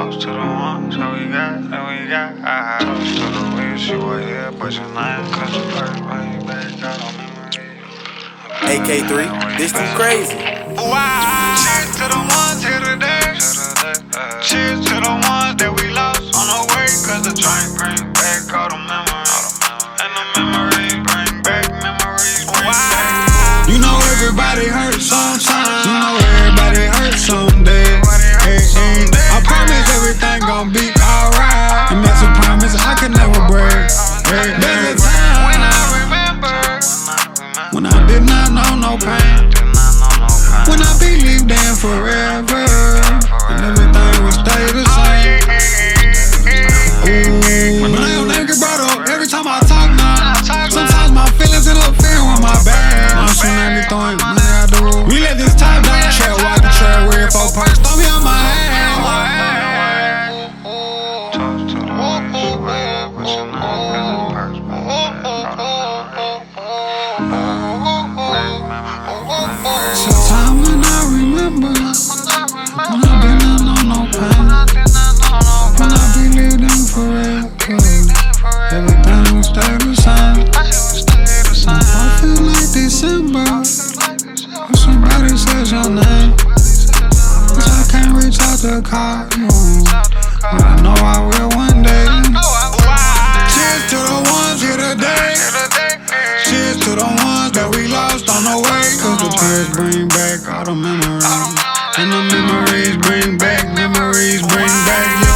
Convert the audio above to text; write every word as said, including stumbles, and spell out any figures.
Toast to the ones that we got, that we got. I toast to the wish you were here, but you're not. Cause the first bring back all the memories. A K three, this too crazy. Wow. Cheers to the ones here today. Cheers to the ones that we lost on the way. Cause the drink bring back all the memories. And the memories bring back memories. Bring back. You know everybody hurts sometimes. You know everybody hurts someday. Hey, hey. I promise everything gon' be alright. And that's a promise I can never break. Hey, there's a time When I remember, when I did not know no pain. When I believed in forever, and everything would stay the same. Ooh, but I don't never get brought up every time I talk now. Sometimes my feelings interfere with my bag. I'm soon I be throwing money out the room. We let this top down, trail walk the trail, wear four perks, throw me on my hand. toast to the wish you were here, but you're not. Cause the first bring back all the memories. Sometime when I remember, when I did not know no pain, when I believed in forever, everything would stay the same. I feel like December, when somebody says your name, cause I can't reach out to call you, but I know I will one day. Cheers to the ones here today. Cheers to the ones that we lost on the way. Cause the tears bring back all the memories. And the memories bring back, memories bring back, yeah.